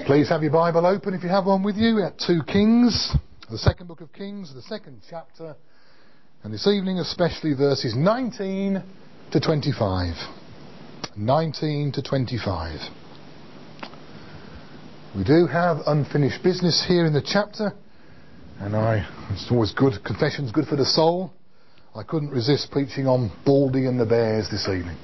Please have your Bible open if you have one with you at 2 Kings, the second book of Kings, the second chapter, and this evening especially verses 19 to 25. 19 to 25. We do have unfinished business here in the chapter, and it's always good, confession's good for the soul. I couldn't resist preaching on Baldy and the Bears this evening.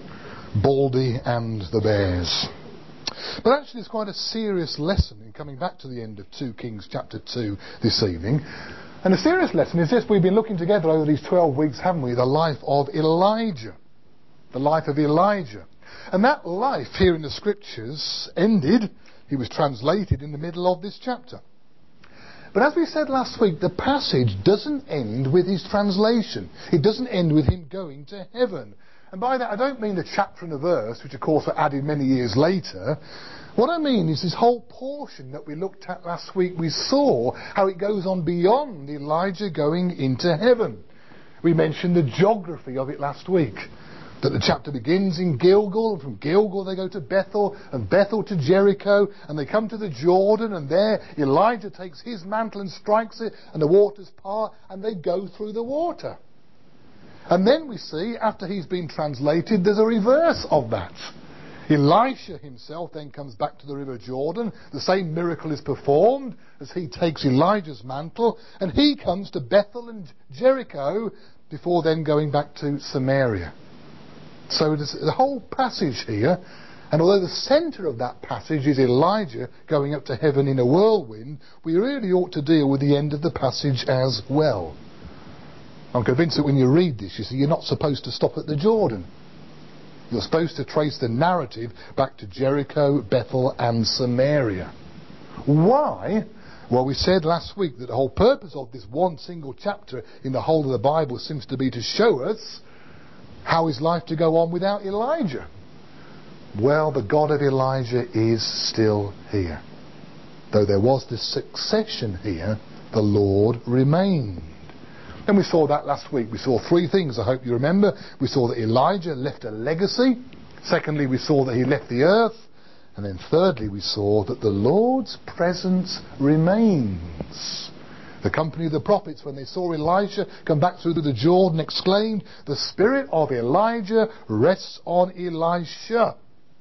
Baldy and the Bears. But actually it's quite a serious lesson in coming back to the end of 2 Kings chapter 2 this evening. And the serious lesson is this: we've been looking together over these 12 weeks, haven't we, the life of Elijah. The life of Elijah. And that life here in the scriptures ended, he was translated in the middle of this chapter. But as we said last week, the passage doesn't end with his translation. It doesn't end with him going to heaven. And by that I don't mean the chapter and the verse, which of course were added many years later. What I mean is this whole portion that we looked at last week. We saw how it goes on beyond Elijah going into heaven. We mentioned the geography of it last week. That the chapter begins in Gilgal, and from Gilgal they go to Bethel, and Bethel to Jericho, and they come to the Jordan, and there Elijah takes his mantle and strikes it, and the waters part, and they go through the water. And then we see, after he's been translated, there's a reverse of that. Elisha himself then comes back to the river Jordan. The same miracle is performed as he takes Elijah's mantle, and he comes to Bethel and Jericho before then going back to Samaria. So there's the whole passage here, and although the centre of that passage is Elijah going up to heaven in a whirlwind, we really ought to deal with the end of the passage as well. I'm convinced that when you read this, you see, you're not supposed to stop at the Jordan. You're supposed to trace the narrative back to Jericho, Bethel and Samaria. Why? Well, we said last week that the whole purpose of this one single chapter in the whole of the Bible seems to be to show us how is life to go on without Elijah. Well, the God of Elijah is still here. Though there was this succession here, the Lord remained. And we saw that last week. We saw three things, I hope you remember. We saw that Elijah left a legacy. Secondly, we saw that he left the earth. And then thirdly, we saw that the Lord's presence remains. The company of the prophets, when they saw Elisha come back through the Jordan, exclaimed, "The spirit of Elijah rests on Elisha."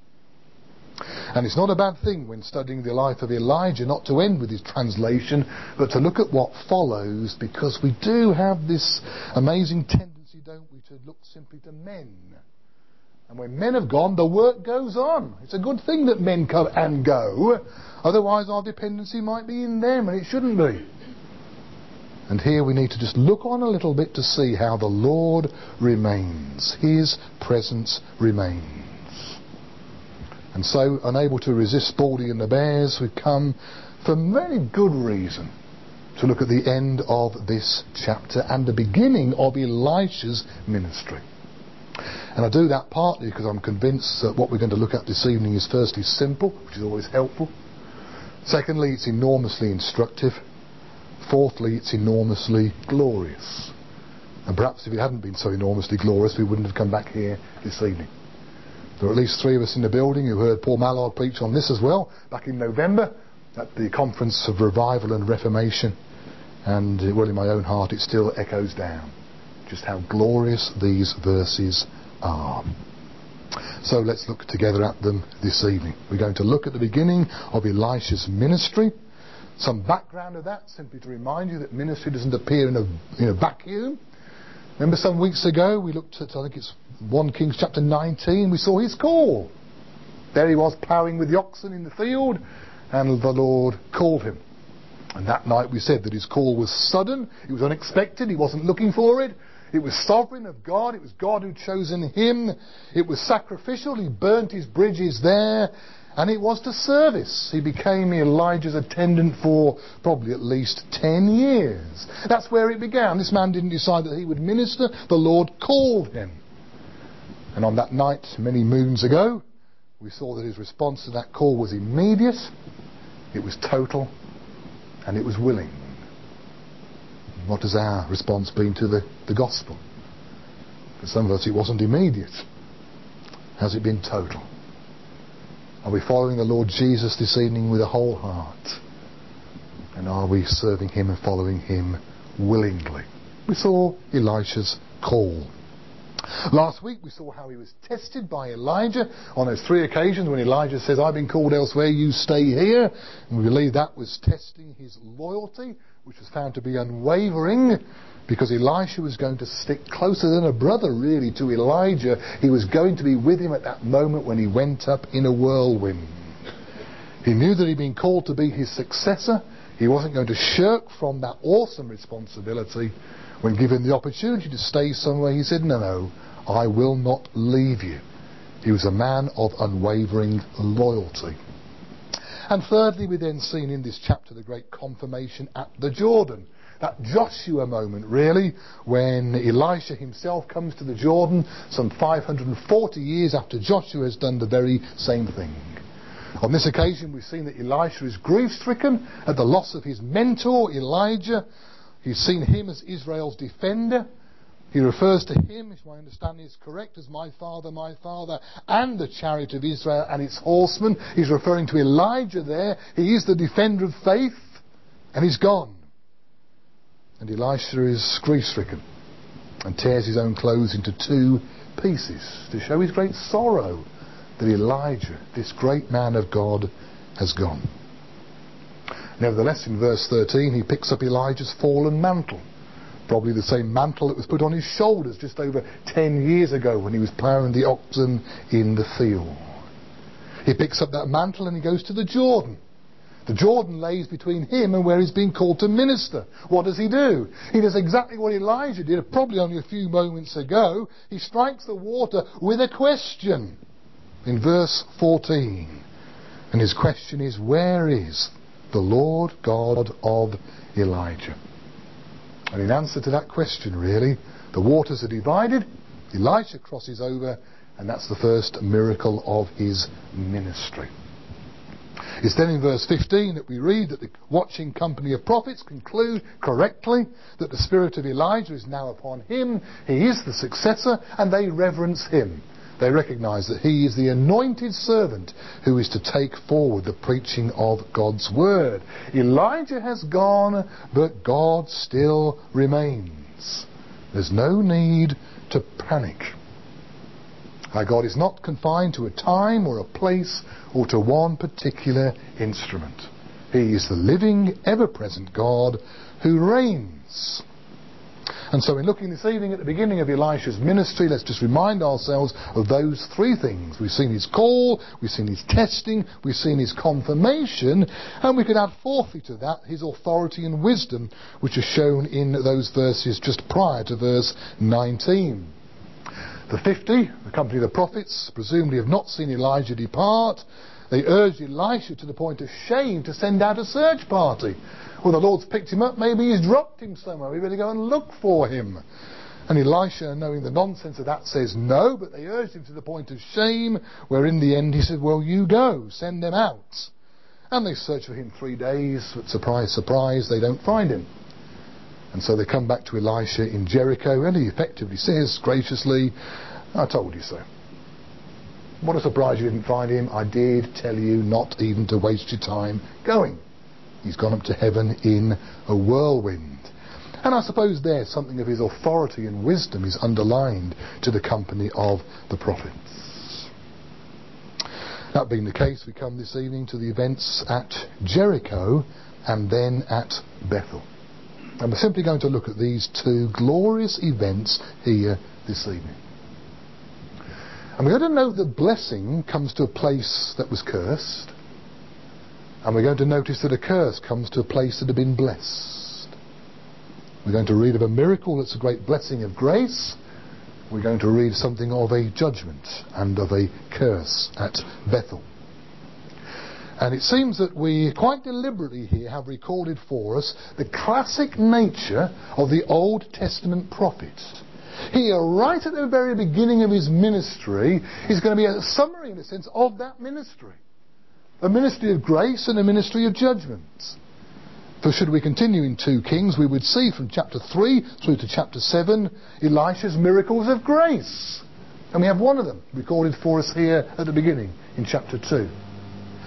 And it's not a bad thing when studying the life of Elijah not to end with his translation, but to look at what follows, because we do have this amazing tendency, don't we, to look simply to men. And when men have gone, the work goes on. It's a good thing that men come and go, otherwise our dependency might be in them, and it shouldn't be. And here we need to just look on a little bit to see how the Lord remains. His presence remains. And so, unable to resist Baldy and the Bears, we've come for very good reason to look at the end of this chapter and the beginning of Elisha's ministry. And I do that partly because I'm convinced that what we're going to look at this evening is firstly simple, which is always helpful. Secondly, it's enormously instructive. Fourthly, it's enormously glorious. And perhaps if it hadn't been so enormously glorious, we wouldn't have come back here this evening. There are at least three of us in the building who heard Paul Mallard preach on this as well, back in November, at the Conference of Revival and Reformation. And, well, in my own heart, it still echoes down just how glorious these verses are. So let's look together at them this evening. We're going to look at the beginning of Elisha's ministry. Some background of that, simply to remind you that ministry doesn't appear in a vacuum. Remember some weeks ago we looked at, I think it's 1 Kings chapter 19, we saw his call. There he was ploughing with the oxen in the field, and the Lord called him. And that night we said that his call was sudden, it was unexpected, he wasn't looking for it. It was sovereign of God, it was God who'd chosen him. It was sacrificial, he burnt his bridges there. And it was to service. He became Elijah's attendant for probably at least 10 years. That's where it began. This man didn't decide that he would minister. The Lord called him. And on that night, many moons ago, we saw that his response to that call was immediate, it was total, and it was willing. What has our response been to the gospel? For some of us it wasn't immediate. Has it been total? Are we following the Lord Jesus this evening with a whole heart? And are we serving him and following him willingly? We saw Elisha's call. Last week we saw how he was tested by Elijah on those 3 occasions when Elijah says, I've been called elsewhere, you stay here. And we believe that was testing his loyalty, which was found to be unwavering, because Elisha was going to stick closer than a brother really to Elijah. He was going to be with him at that moment when he went up in a whirlwind. He knew that he'd been called to be his successor. He wasn't going to shirk from that awesome responsibility. When given the opportunity to stay somewhere, he said, no, I will not leave you. He was a man of unwavering loyalty. And thirdly, we then seen in this chapter the great confirmation at the Jordan. That Joshua moment, really, when Elisha himself comes to the Jordan some 540 years after Joshua has done the very same thing. On this occasion, we've seen that Elisha is grief-stricken at the loss of his mentor, Elijah. He's seen him as Israel's defender. He refers to him, if my understanding is correct, as my father, and the chariot of Israel and its horsemen. He's referring to Elijah there. He is the defender of faith, and he's gone. And Elisha is grief-stricken and tears his own clothes into 2 pieces to show his great sorrow that Elijah, this great man of God, has gone. Nevertheless, in verse 13, he picks up Elijah's fallen mantle, probably the same mantle that was put on his shoulders just over 10 years ago when he was ploughing the oxen in the field. He picks up that mantle and he goes to the Jordan. The Jordan lays between him and where he's been called to minister. What does he do? He does exactly what Elijah did, probably only a few moments ago. He strikes the water with a question in verse 14. And his question is, where is the Lord God of Elijah? And in answer to that question, really, the waters are divided, Elisha crosses over, and that's the first miracle of his ministry. It's then in verse 15 that we read that the watching company of prophets conclude correctly that the spirit of Elijah is now upon him. He is the successor, and they reverence him. They recognise that he is the anointed servant who is to take forward the preaching of God's word. Elijah has gone, but God still remains. There's no need to panic. Our God is not confined to a time or a place or to one particular instrument. He is the living, ever-present God who reigns. And so in looking this evening at the beginning of Elisha's ministry, let's just remind ourselves of those 3 things. We've seen his call, we've seen his testing, we've seen his confirmation, and we could add fourthly to that his authority and wisdom, which are shown in those verses just prior to verse 19. The 50, the company of the prophets, presumably have not seen Elijah depart. They urged Elisha to the point of shame to send out a search party. Well, the Lord's picked him up, maybe he's dropped him somewhere, we better go and look for him. And Elisha, knowing the nonsense of that, says no, but they urged him to the point of shame, where in the end he said, well, you go, send them out. And they search for him 3 days, but surprise, surprise, they don't find him. And so they come back to Elisha in Jericho, and he effectively says graciously, I told you so. What a surprise you didn't find him. I did tell you not even to waste your time going. He's gone up to heaven in a whirlwind. And I suppose there something of his authority and wisdom is underlined to the company of the prophets. That being the case, we come this evening to the events at Jericho and then at Bethel. And we're simply going to look at these 2 glorious events here this evening. And we're going to note that blessing comes to a place that was cursed. And we're going to notice that a curse comes to a place that had been blessed. We're going to read of a miracle that's a great blessing of grace. We're going to read something of a judgment and of a curse at Bethel. And it seems that we quite deliberately here have recorded for us the classic nature of the Old Testament prophet. Here, right at the very beginning of his ministry, is going to be a summary, in a sense, of that ministry. A ministry of grace and a ministry of judgment. For should we continue in 2 Kings, we would see from chapter 3 through to chapter 7, Elisha's miracles of grace. And we have one of them recorded for us here at the beginning, in chapter 2.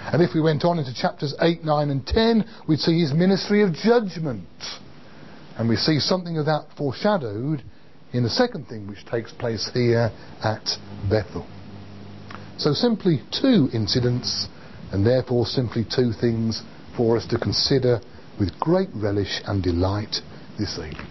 And if we went on into chapters 8, 9 and 10, we'd see his ministry of judgment. And we see something of that foreshadowed in the second thing which takes place here at Bethel. So simply 2 incidents, and therefore simply 2 things for us to consider with great relish and delight this evening.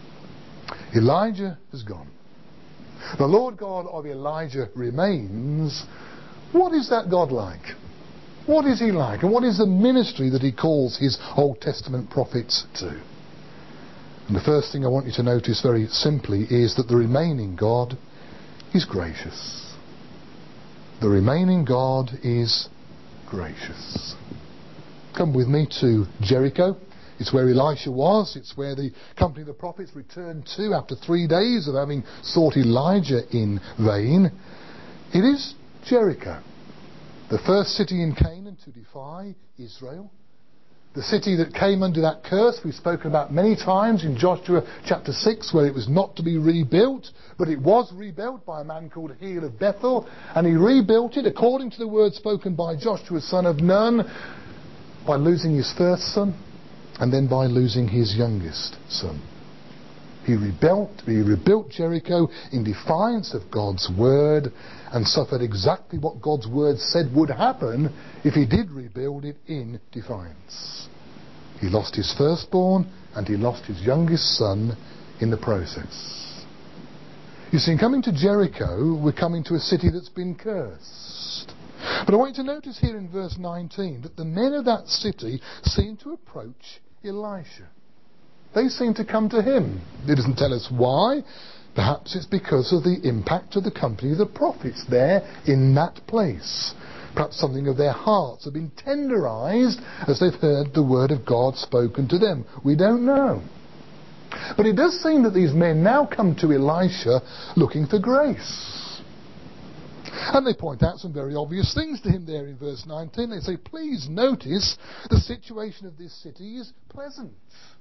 Elijah has gone. The Lord God of Elijah remains. What is that God like? What is he like? And what is the ministry that he calls his Old Testament prophets to? And the first thing I want you to notice very simply is that the remaining God is gracious. The remaining God is gracious. Come with me to Jericho. It's where Elisha was. It's where the company of the prophets returned to after 3 days of having sought Elijah in vain. It is Jericho, the first city in Canaan to defy Israel. The city that came under that curse we've spoken about many times in Joshua chapter 6, where it was not to be rebuilt, but it was rebuilt by a man called Hiel of Bethel, and he rebuilt it according to the word spoken by Joshua son of Nun, by losing his first son and then by losing his youngest son. He rebuilt Jericho in defiance of God's word and suffered exactly what God's word said would happen if he did rebuild it in defiance. He lost his firstborn and he lost his youngest son in the process. You see, in coming to Jericho, we're coming to a city that's been cursed. But I want you to notice here in verse 19 that the men of that city seem to approach Elisha. They seem to come to him. It doesn't tell us why. Perhaps it's because of the impact of the company of the prophets there in that place. Perhaps something of their hearts have been tenderized as they've heard the word of God spoken to them. We don't know. But it does seem that these men now come to Elisha looking for grace. And they point out some very obvious things to him there in verse 19. They say, please notice the situation of this city is pleasant.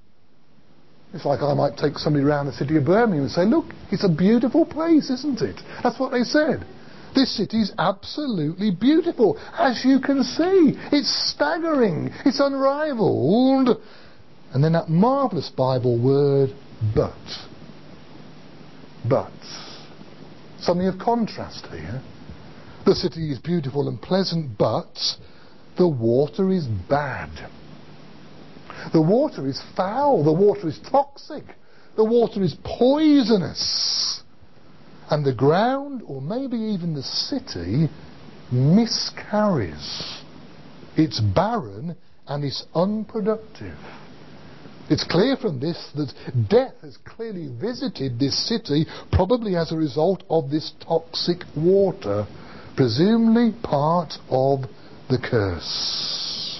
It's like I might take somebody around the city of Birmingham and say, look, it's a beautiful place, isn't it? That's what they said. This city is absolutely beautiful. As you can see, it's staggering. It's unrivaled. And then that marvellous Bible word, but. But. Something of contrast here. The city is beautiful and pleasant, but the water is bad. The water is foul. The water is toxic. The water is poisonous. And the ground, or maybe even the city, miscarries. It's barren and it's unproductive. It's clear from this that death has clearly visited this city, probably as a result of this toxic water, presumably part of the curse.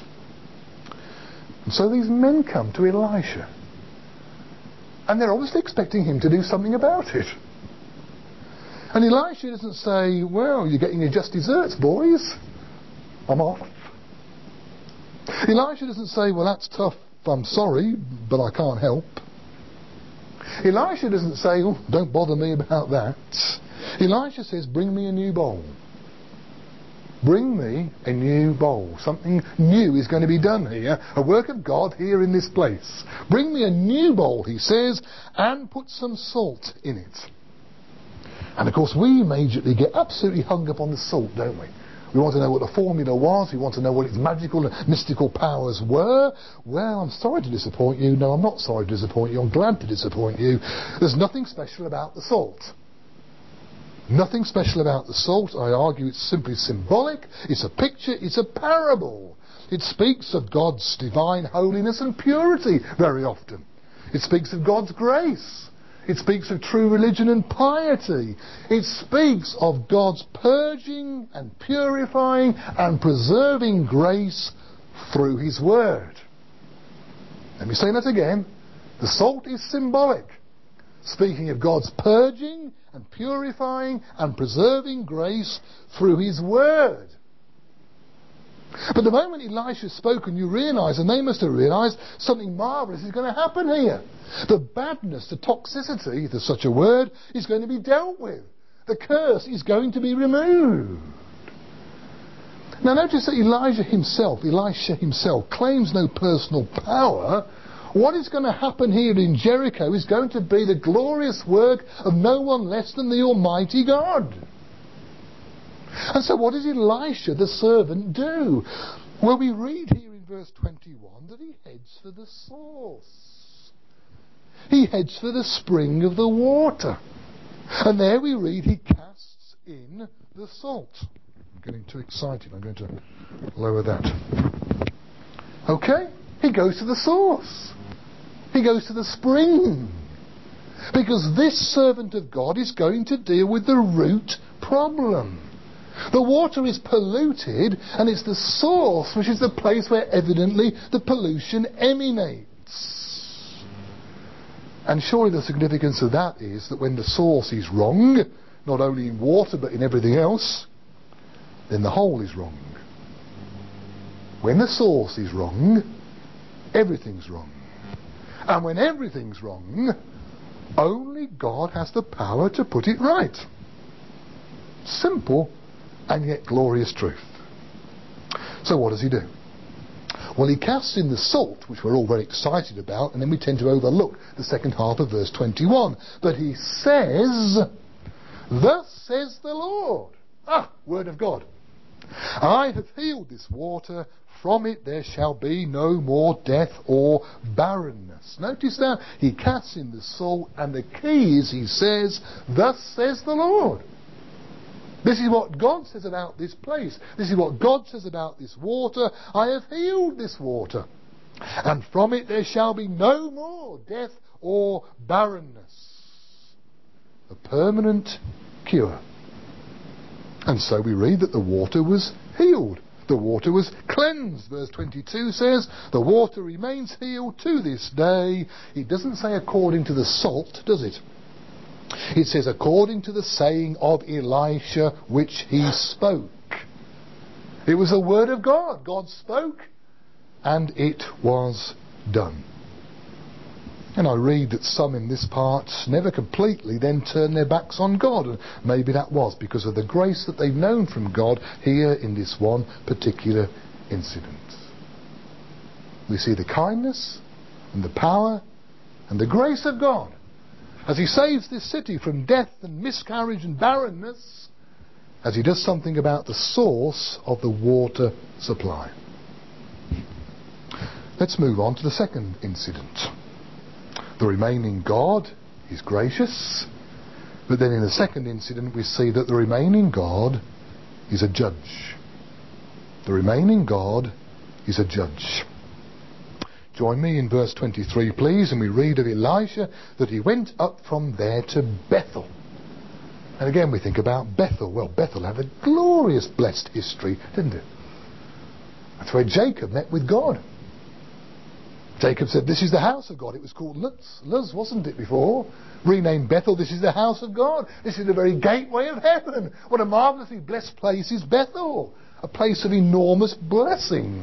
And so these men come to Elisha, and they're obviously expecting him to do something about it. And Elisha doesn't say, well, you're getting your just desserts, boys. I'm off. Elisha doesn't say, well, that's tough, I'm sorry, but I can't help. Elisha doesn't say, oh, don't bother me about that. Elisha says, bring me a new bowl. Bring me a new bowl. Something new is going to be done here. A work of God here in this place. Bring me a new bowl, he says, and put some salt in it. And of course we immediately get absolutely hung up on the salt, don't we? We want to know what the formula was. We want to know what its magical and mystical powers were. Well, I'm sorry to disappoint you. No, I'm not sorry to disappoint you. I'm glad to disappoint you. There's nothing special about the salt. Nothing special about the salt. I argue it's simply symbolic. It's a picture. It's a parable. It speaks of God's divine holiness and purity very often. It speaks of God's grace. It speaks of true religion and piety. It speaks of God's purging and purifying and preserving grace through His Word. Let me say that again. The salt is symbolic, speaking of God's purging and purifying and preserving grace through His Word. But the moment Elisha's spoken, you realise, and they must have realised, something marvellous is going to happen here. The badness, the toxicity, if there's such a word, is going to be dealt with. The curse is going to be removed. Now notice that Elisha himself claims no personal power. What is going to happen here in Jericho is going to be the glorious work of no one less than the Almighty God. And so what does Elisha the servant do? Well, we read here in verse 21 that he heads for the source. He heads for the spring of the water. And there we read he casts in the salt. I'm getting too excited. I'm going to lower that. Okay? He goes to the source. He goes to the spring. Because this servant of God is going to deal with the root problem. The water is polluted, and it's the source which is the place where evidently the pollution emanates. And surely the significance of that is that when the source is wrong, not only in water but in everything else, then the whole is wrong. When the source is wrong, everything's wrong. And when everything's wrong, only God has the power to put it right. Simple and yet glorious truth. So what does he do? Well, he casts in the salt, which we're all very excited about, and then we tend to overlook the second half of verse 21. But he says, "Thus says the Lord." Word of God. "I have healed this water. From it there shall be no more death or barrenness." Notice that. He casts in the salt, and the key is he says, "Thus says the Lord." This is what God says about this place. This is what God says about this water. I have healed this water. And from it there shall be no more death or barrenness. A permanent cure. And so we read that the water was healed. The water was cleansed. Verse 22 says, the water remains healed to this day. It doesn't say according to the salt, does it? It says according to the saying of Elisha which he spoke. It was a word of God. God spoke and it was done. And I read that some in this part never completely then turn their backs on God. And maybe that was because of the grace that they've known from God here in this one particular incident. We see the kindness and the power and the grace of God as he saves this city from death and miscarriage and barrenness, as he does something about the source of the water supply. Let's move on to the second incident. The remaining God is gracious, but then in the second incident we see that the remaining God is a judge. The remaining God is a judge. Join me in verse 23, please, and we read of Elisha that he went up from there to Bethel. And again we think about Bethel. Well, Bethel had a glorious blessed history, didn't it? That's where Jacob met with God. Jacob said, this is the house of God. It was called Luz, wasn't it, before? Renamed Bethel, this is the house of God. This is the very gateway of heaven. What a marvellously blessed place is Bethel. A place of enormous blessing.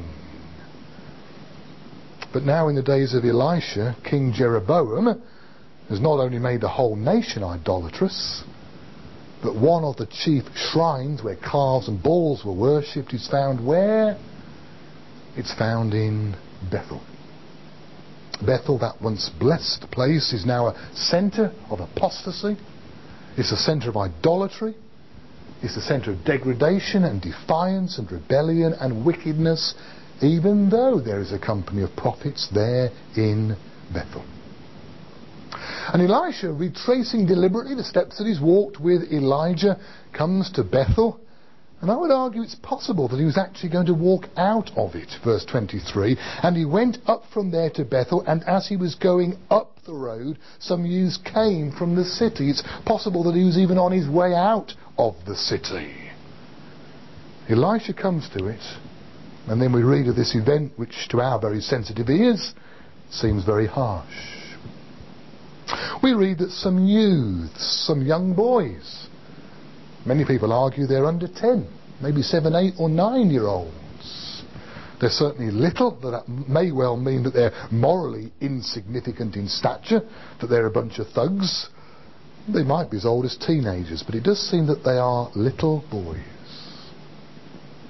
But now in the days of Elisha, King Jeroboam has not only made the whole nation idolatrous, but one of the chief shrines where calves and bulls were worshipped is found where? It's found in Bethel. Bethel, that once blessed place, is now a centre of apostasy. It's a centre of idolatry. It's a centre of degradation and defiance and rebellion and wickedness, even though there is a company of prophets there in Bethel. And Elisha, retracing deliberately the steps that he's walked with Elijah, comes to Bethel. And I would argue it's possible that he was actually going to walk out of it, verse 23. And he went up from there to Bethel, and as he was going up the road, some youths came from the city. It's possible that he was even on his way out of the city. Elisha comes to it, and then we read of this event which to our very sensitive ears seems very harsh. We read that some youths, some young boys, many people argue they're under 10, maybe 7, 8 or 9-year-olds. They're certainly little, that may well mean that they're morally insignificant in stature, that they're a bunch of thugs. They might be as old as teenagers, but it does seem that they are little boys.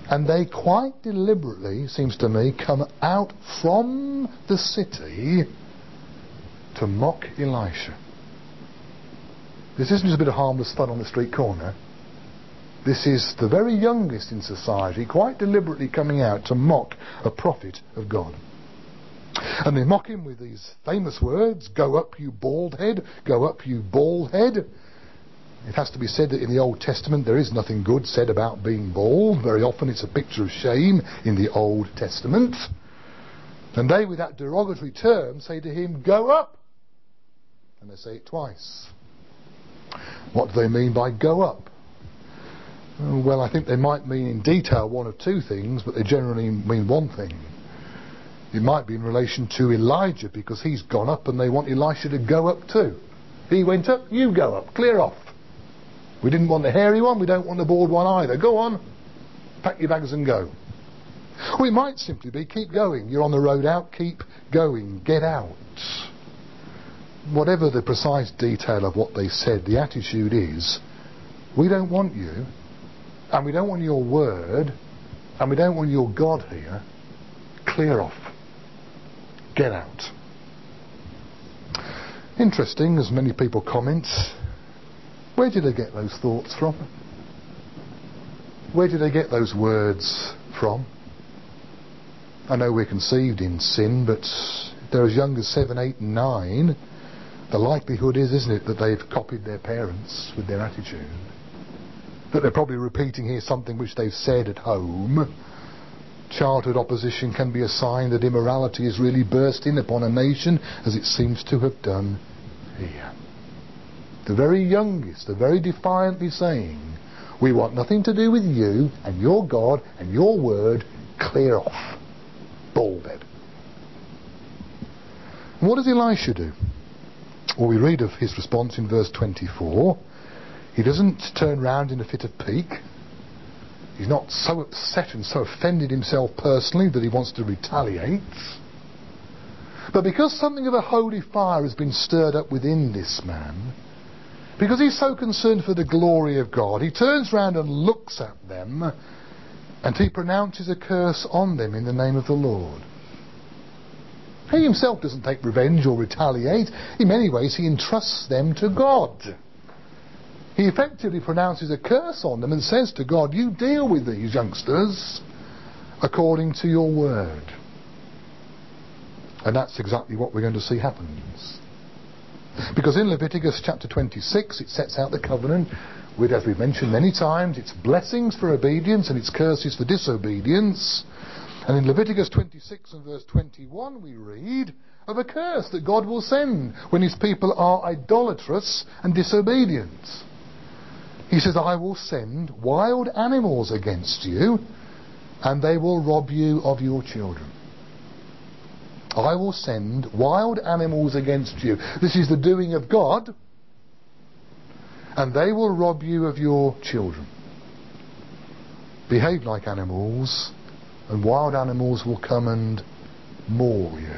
And they quite deliberately, seems to me, come out from the city to mock Elisha. This isn't just a bit of harmless fun on the street corner. This is the very youngest in society quite deliberately coming out to mock a prophet of God. And they mock him with these famous words, "Go up, you bald head, go up, you bald head." It has to be said that in the Old Testament there is nothing good said about being bald. Very often it's a picture of shame in the Old Testament. And they, with that derogatory term, say to him, "Go up." And they say it twice. What do they mean by "go up"? Well, I think they might mean in detail one of two things, but they generally mean one thing. It might be in relation to Elijah, because he's gone up and they want Elisha to go up too. He went up, you go up, clear off. We didn't want the hairy one, we don't want the bald one either. Go on, pack your bags and go. Or it might simply be, keep going. You're on the road out, keep going, get out. Whatever the precise detail of what they said, the attitude is, we don't want you, and we don't want your word, and we don't want your God here. Clear off. Get out. Interesting, as many people comment, where did they get those thoughts from? Where did they get those words from? I know we're conceived in sin, but if they're as young as 7, 8 and 9, the likelihood is, isn't it, that they've copied their parents with their attitude. That they're probably repeating here something which they've said at home. Childhood opposition can be a sign that immorality is really burst in upon a nation, as it seems to have done here. The very youngest are very defiantly saying, we want nothing to do with you and your God and your word. Clear off. Bald head. And what does Elisha do? Well, we read of his response in verse 24. He doesn't turn round in a fit of pique. He's not so upset and so offended himself personally that he wants to retaliate. But because something of a holy fire has been stirred up within this man, because he's so concerned for the glory of God, he turns round and looks at them, and he pronounces a curse on them in the name of the Lord. He himself doesn't take revenge or retaliate. In many ways he entrusts them to God. He effectively pronounces a curse on them and says to God, you deal with these youngsters according to your word. And that's exactly what we're going to see happens. Because in Leviticus chapter 26 it sets out the covenant with, as we've mentioned many times, its blessings for obedience and its curses for disobedience. And in Leviticus 26 and verse 21 we read of a curse that God will send when his people are idolatrous and disobedient. He says, I will send wild animals against you, and they will rob you of your children. I will send wild animals against you. This is the doing of God, and they will rob you of your children. Behave like animals, and wild animals will come and maul you.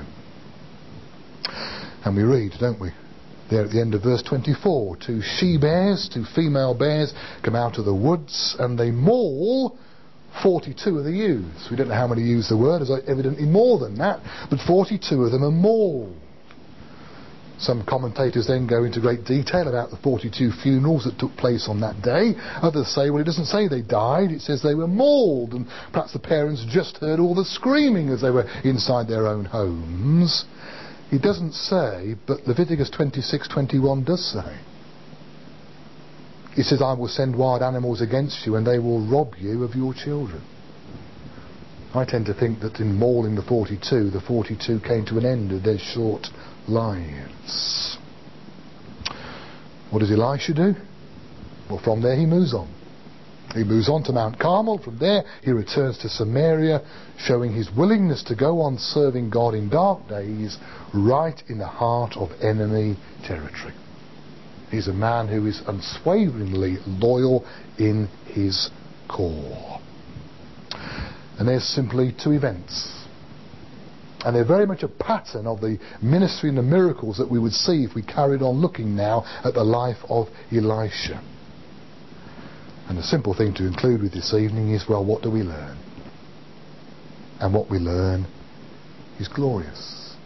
And we read, don't we, there at the end of verse 24, 2 she-bears, 2 female bears come out of the woods, and they maul 42 of the ewes. We don't know how many ewes there were. There's evidently more than that, but 42 of them are mauled. Some commentators then go into great detail about the 42 funerals that took place on that day. Others say, well, it doesn't say they died, it says they were mauled, and perhaps the parents just heard all the screaming as they were inside their own homes. It doesn't say, but Leviticus 26:21 does say. It says, I will send wild animals against you and they will rob you of your children. I tend to think that in mauling the 42 came to an end of their short lives. What does Elisha do? Well, from there he moves on. He moves on to Mount Carmel. From there he returns to Samaria, showing his willingness to go on serving God in dark days right in the heart of enemy territory. He's a man who is unswaveringly loyal in his core. And there's simply 2 events. And they're very much a pattern of the ministry and the miracles that we would see if we carried on looking now at the life of Elisha. And the simple thing to conclude with this evening is, well, what do we learn? And what we learn is glorious.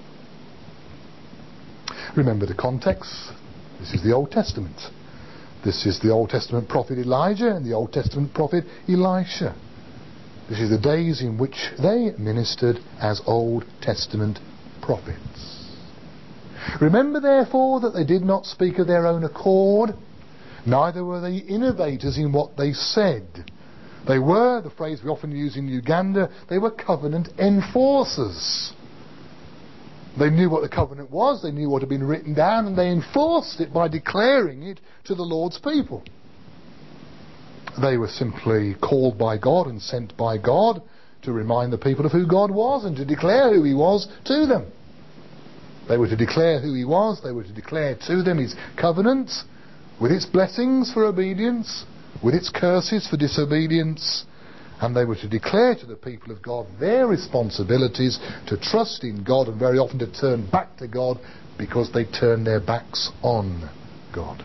Remember the context. This is the Old Testament. This is the Old Testament prophet Elijah and the Old Testament prophet Elisha. This is the days in which they ministered as Old Testament prophets. Remember therefore that they did not speak of their own accord, neither were they innovators in what they said. They were, the phrase we often use in Uganda, they were covenant enforcers. They knew what the covenant was, they knew what had been written down, and they enforced it by declaring it to the Lord's people. They were simply called by God and sent by God to remind the people of who God was and to declare who He was to them. They were to declare who He was, they were to declare to them His covenant, with its blessings for obedience, with its curses for disobedience, and they were to declare to the people of God their responsibilities to trust in God and very often to turn back to God because they turned their backs on God.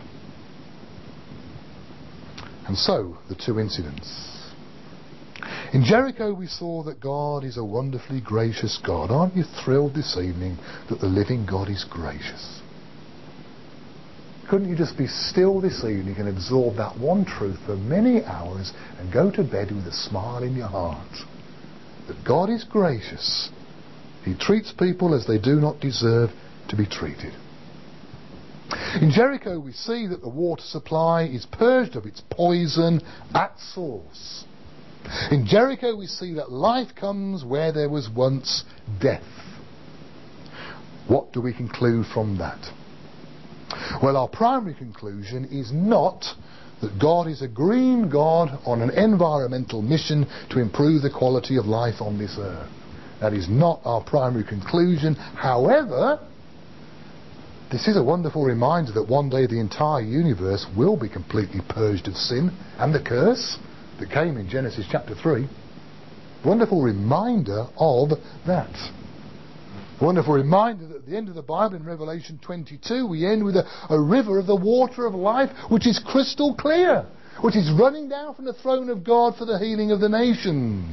And so, the two incidents. In Jericho we saw that God is a wonderfully gracious God. Aren't you thrilled this evening that the living God is gracious? Couldn't you just be still this evening and absorb that one truth for many hours and go to bed with a smile in your heart? That God is gracious. He treats people as they do not deserve to be treated. In Jericho we see that the water supply is purged of its poison at source. In Jericho we see that life comes where there was once death. What do we conclude from that? Well, our primary conclusion is not that God is a green God on an environmental mission to improve the quality of life on this earth. That is not our primary conclusion. However, this is a wonderful reminder that one day the entire universe will be completely purged of sin and the curse that came in Genesis chapter 3. Wonderful reminder of that. Wonderful reminder that at the end of the Bible in Revelation 22 we end with a river of the water of life which is crystal clear, which is running down from the throne of God for the healing of the nations.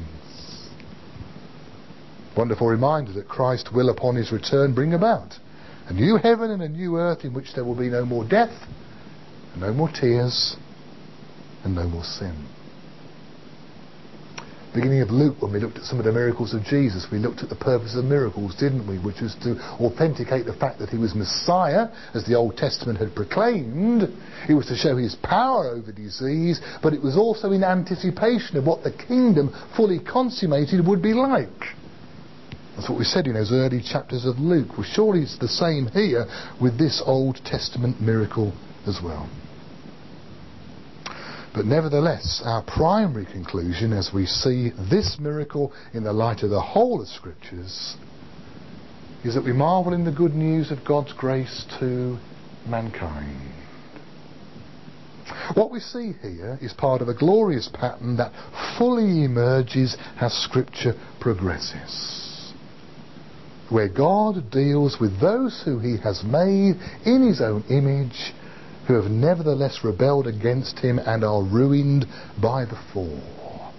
Wonderful reminder that Christ will upon His return bring about a new heaven and a new earth in which there will be no more death, and no more tears, and no more sin. Beginning of Luke, when we looked at some of the miracles of Jesus, we looked at the purpose of miracles, didn't we? Which was to authenticate the fact that He was Messiah, as the Old Testament had proclaimed. It was to show His power over disease, but it was also in anticipation of what the kingdom fully consummated would be like. That's what we said in those early chapters of Luke. Well, surely it's the same here with this Old Testament miracle as well. But nevertheless, our primary conclusion as we see this miracle in the light of the whole of Scriptures is that we marvel in the good news of God's grace to mankind. What we see here is part of a glorious pattern that fully emerges as Scripture progresses, where God deals with those who He has made in His own image, who have nevertheless rebelled against Him and are ruined by the fall.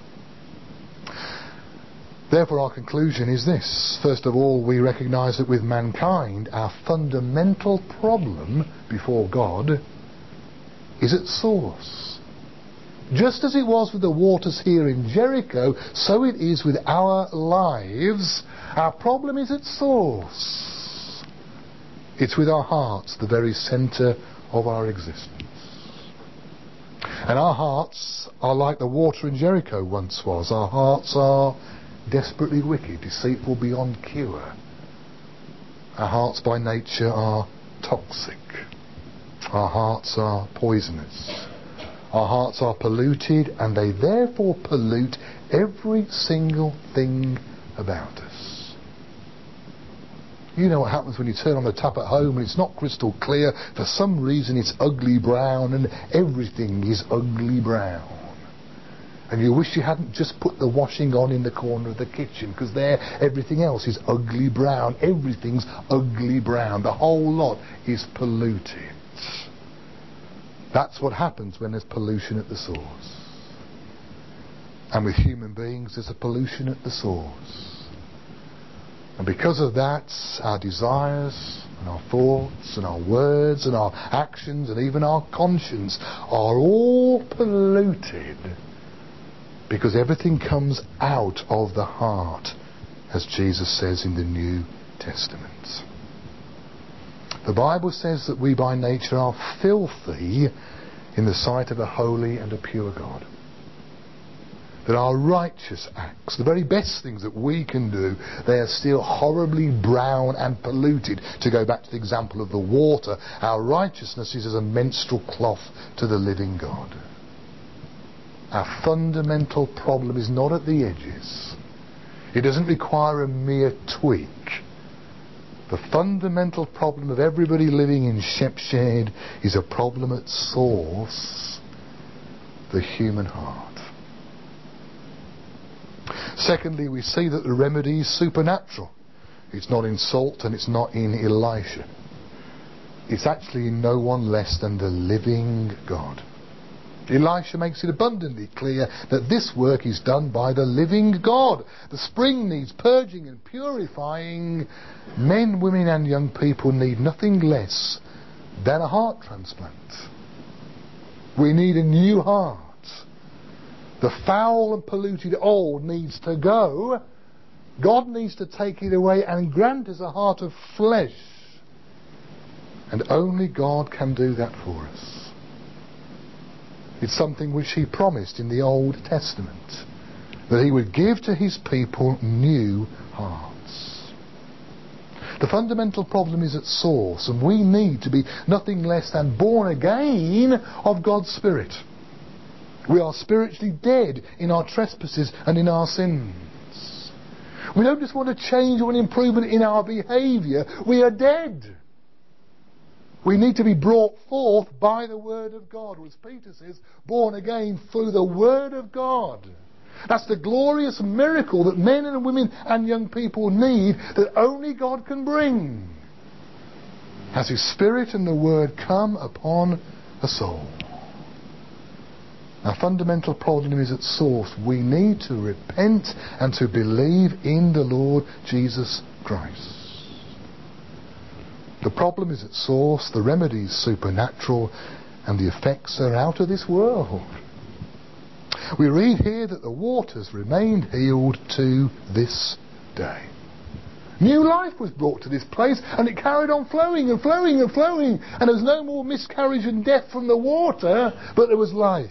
Therefore our conclusion is this. First of all, we recognise that with mankind our fundamental problem before God is at source. Just as it was with the waters here in Jericho, so it is with our lives. Our problem is at source. It's with our hearts, the very centre of our existence. And our hearts are like the water in Jericho once was. Our hearts are desperately wicked, deceitful beyond cure. Our hearts by nature are toxic. Our hearts are poisonous. Our hearts are polluted, and they therefore pollute every single thing about us. You know what happens when you turn on the tap at home and it's not crystal clear. For some reason it's ugly brown, and everything is ugly brown. And you wish you hadn't just put the washing on in the corner of the kitchen, because there everything else is ugly brown. Everything's ugly brown. The whole lot is polluted. That's what happens when there's pollution at the source. And with human beings, there's a pollution at the source. And because of that, our desires and our thoughts and our words and our actions and even our conscience are all polluted, because everything comes out of the heart, as Jesus says in the New Testament. The Bible says that we by nature are filthy in the sight of a holy and a pure God. That our righteous acts, the very best things that we can do, they are still horribly brown and polluted. To go back to the example of the water, our righteousness is as a menstrual cloth to the living God. Our fundamental problem is not at the edges. It doesn't require a mere tweak. The fundamental problem of everybody living in Shepshed is a problem at source, the human heart. Secondly, we see that the remedy is supernatural. It's not in Salt and it's not in Elisha. It's actually in no one less than the living God. Elisha makes it abundantly clear that this work is done by the living God. The spring needs purging and purifying. Men, women and young people need nothing less than a heart transplant. We need a new heart. The foul and polluted old needs to go. God needs to take it away and grant us a heart of flesh. And only God can do that for us. It's something which He promised in the Old Testament, that He would give to His people new hearts. The fundamental problem is at source, and we need to be nothing less than born again of God's Spirit. We are spiritually dead in our trespasses and in our sins. We don't just want a change or an improvement in our behaviour. We are dead. We need to be brought forth by the Word of God, or as Peter says, born again through the Word of God. That's the glorious miracle that men and women and young people need, that only God can bring, as His Spirit and the Word come upon a soul. Our fundamental problem is at source. We need to repent and to believe in the Lord Jesus Christ. The problem is at source, the remedy is supernatural, and the effects are out of this world. We read here that the waters remained healed to this day. New life was brought to this place, and it carried on flowing and flowing and flowing, and there was no more miscarriage and death from the water, but there was life.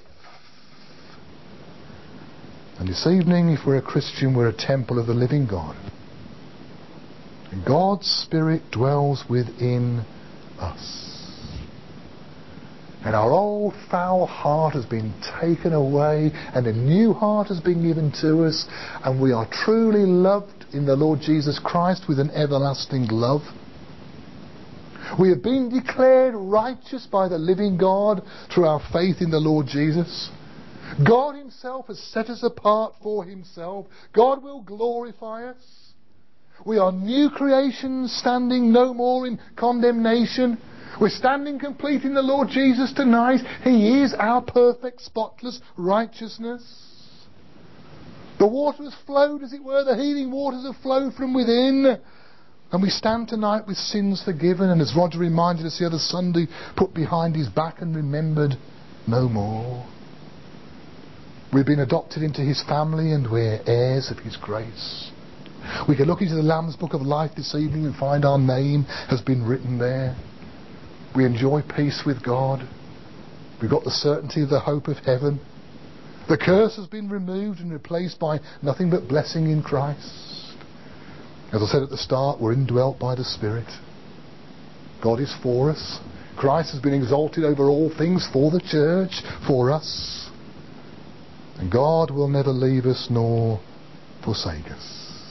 And this evening, if we're a Christian, we're a temple of the living God. And God's Spirit dwells within us. And our old foul heart has been taken away, and a new heart has been given to us, and we are truly loved in the Lord Jesus Christ with an everlasting love. We have been declared righteous by the living God through our faith in the Lord Jesus. God Himself has set us apart for Himself. God will glorify us. We are new creations, standing no more in condemnation. We're standing complete in the Lord Jesus tonight. He is our perfect, spotless righteousness. The water has flowed, as it were. The healing waters have flowed from within. And we stand tonight with sins forgiven, and as Roger reminded us the other Sunday, put behind his back and remembered no more. We've been adopted into His family, and we're heirs of His grace. We can look into the Lamb's Book of Life this evening and find our name has been written there. We enjoy peace with God. We've got the certainty of the hope of heaven. The curse has been removed and replaced by nothing but blessing in Christ. As I said at the start, we're indwelt by the Spirit. God is for us. Christ has been exalted over all things for the church, for us. And God will never leave us nor forsake us.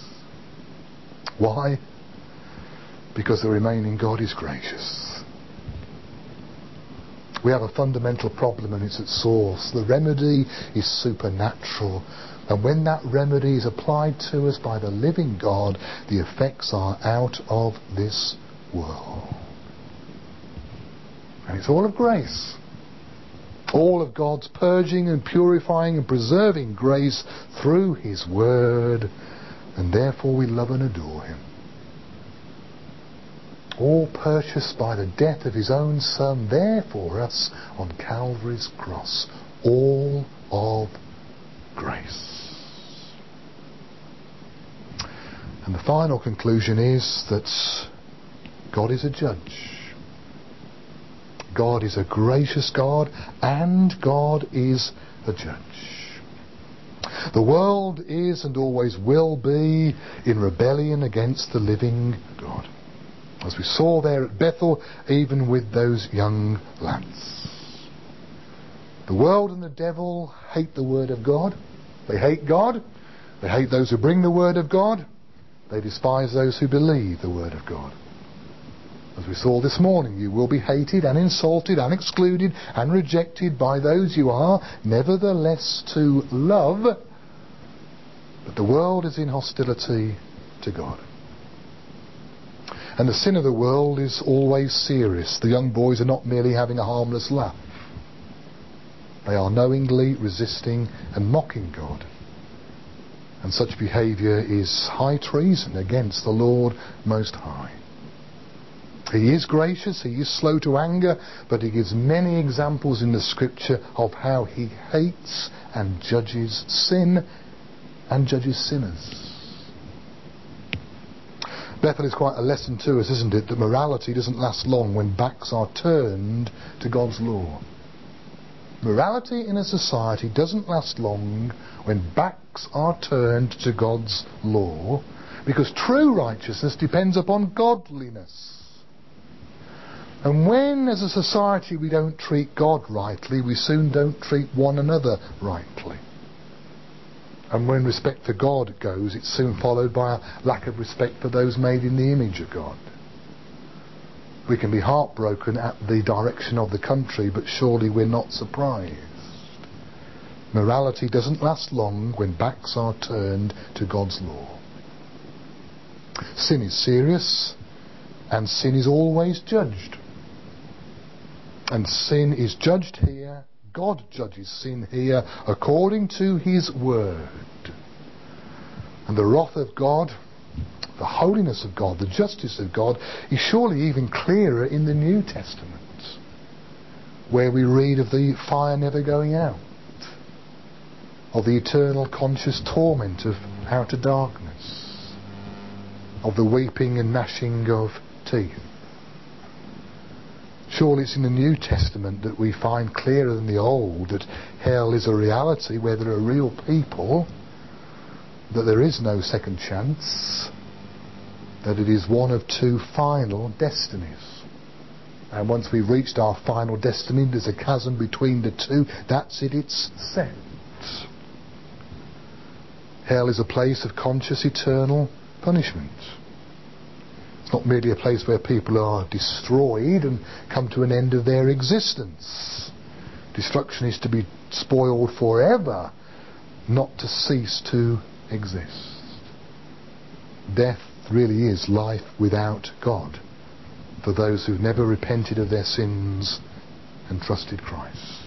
Why? Because the remaining God is gracious. We have a fundamental problem, and it's at source. The remedy is supernatural. And when that remedy is applied to us by the living God, the effects are out of this world. And it's all of grace. All of God's purging and purifying and preserving grace through His Word, and therefore we love and adore Him. All purchased by the death of His own Son there for us on Calvary's cross. All of grace. And the final conclusion is that God is a judge. God is a gracious God, and God is a judge. The world is and always will be in rebellion against the living God, as we saw there at Bethel, even with those young lads. The world and the devil hate the Word of God. They hate God. They hate those who bring the Word of God. They despise those who believe the Word of God. As we saw this morning, you will be hated and insulted and excluded and rejected by those you are nevertheless to love. But the world is in hostility to God. And the sin of the world is always serious. The young boys are not merely having a harmless laugh. They are knowingly resisting and mocking God. And such behaviour is high treason against the Lord Most High. He is gracious, He is slow to anger, but He gives many examples in the Scripture of how He hates and judges sin and judges sinners. Bethel is quite a lesson to us, isn't it, that morality doesn't last long when backs are turned to God's law. Morality in a society doesn't last long when backs are turned to God's law, because true righteousness depends upon godliness. And when, as a society, we don't treat God rightly, we soon don't treat one another rightly. And when respect for God goes, it's soon followed by a lack of respect for those made in the image of God. We can be heartbroken at the direction of the country, but surely we're not surprised. Morality doesn't last long when backs are turned to God's law. Sin is serious, and sin is always judged. And sin is judged here, God judges sin here according to His Word. And the wrath of God, the holiness of God, the justice of God is surely even clearer in the New Testament, where we read of the fire never going out, of the eternal conscious torment of outer darkness, of the weeping and gnashing of teeth. Surely it's in the New Testament that we find clearer than the Old that hell is a reality where there are real people, that there is no second chance, that it is one of two final destinies. And once we've reached our final destiny, there's a chasm between the two. That's it, it's set. Hell is a place of conscious eternal punishment. It's not merely a place where people are destroyed and come to an end of their existence. Destruction is to be spoiled forever, not to cease to exist. Death really is life without God for those who've never repented of their sins and trusted Christ.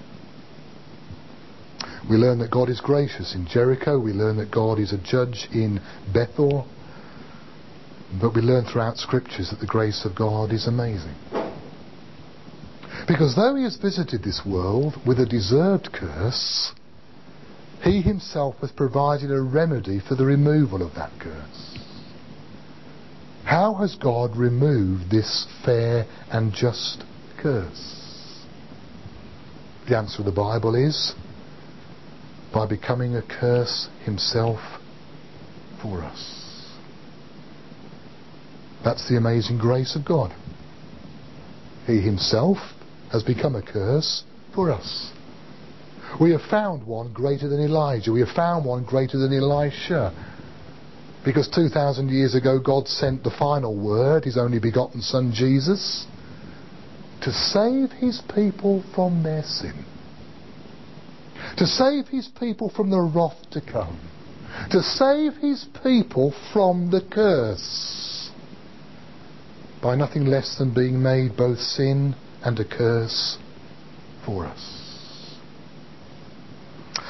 We learn that God is gracious in Jericho. We learn that God is a judge in Bethel. But we learn throughout Scriptures that the grace of God is amazing. Because though He has visited this world with a deserved curse, He Himself has provided a remedy for the removal of that curse. How has God removed this fair and just curse? The answer of the Bible is by becoming a curse Himself for us. That's the amazing grace of God. He Himself has become a curse for us. We have found one greater than Elijah. We have found one greater than Elisha. Because 2,000 years ago God sent the final word, His only begotten Son Jesus, to save His people from their sin. To save His people from the wrath to come. To save His people from the curse. By nothing less than being made both sin and a curse for us.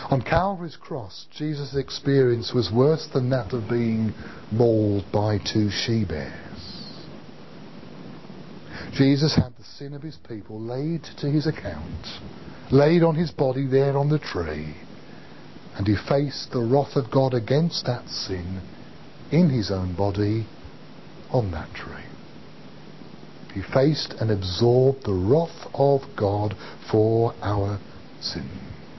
On Calvary's cross, Jesus' experience was worse than that of being mauled by 2 she-bears. Jesus had the sin of his people laid to his account, laid on his body there on the tree, and he faced the wrath of God against that sin in his own body on that tree. He faced and absorbed the wrath of God for our sins.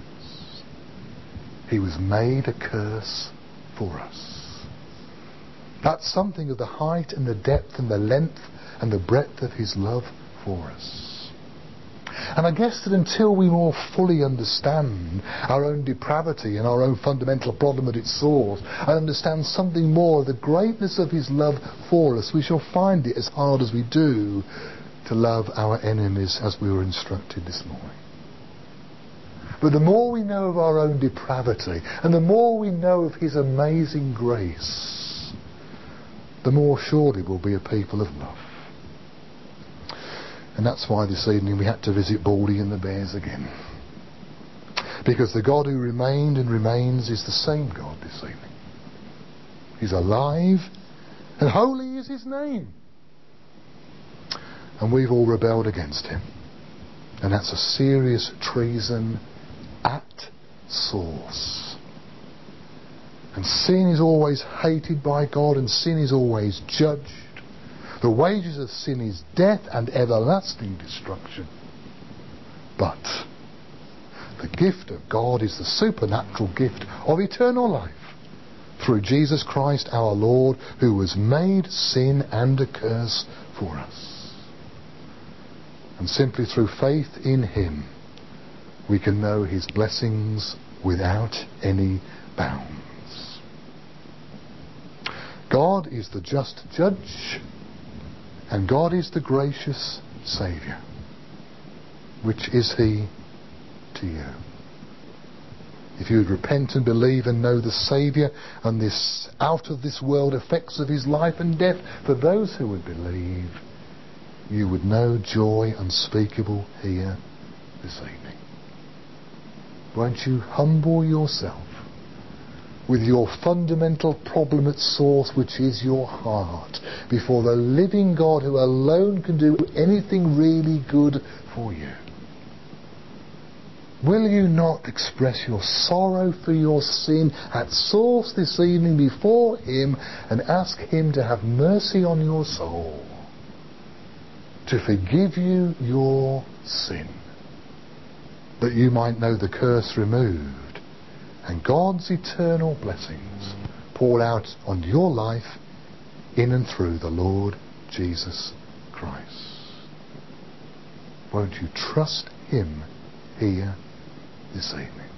He was made a curse for us. That's something of the height and the depth and the length and the breadth of his love for us. And I guess that until we more fully understand our own depravity and our own fundamental problem at its source, and understand something more of the greatness of his love for us, we shall find it as hard as we do to love our enemies, as we were instructed this morning. But the more we know of our own depravity, and the more we know of his amazing grace, the more surely we'll be a people of love. And that's why this evening we had to visit Baldy and the Bears again. Because the God who remained and remains is the same God this evening. He's alive, and holy is his name. And we've all rebelled against him. And that's a serious treason at source. And sin is always hated by God, and sin is always judged. The wages of sin is death and everlasting destruction. But the gift of God is the supernatural gift of eternal life through Jesus Christ our Lord, who was made sin and a curse for us. And simply through faith in him we can know his blessings without any bounds. God is the just judge, and God is the gracious Saviour. Which is he to you? If you would repent and believe and know the Saviour and this out of this world effects of his life and death for those who would believe, you would know joy unspeakable here this evening. Won't you humble yourself with your fundamental problem at source, which is your heart, before the living God who alone can do anything really good for you? Will you not express your sorrow for your sin at source this evening before him and ask him to have mercy on your soul, to forgive you your sin, that you might know the curse removed and God's eternal blessings poured out on your life in and through the Lord Jesus Christ? Won't you trust him here this evening?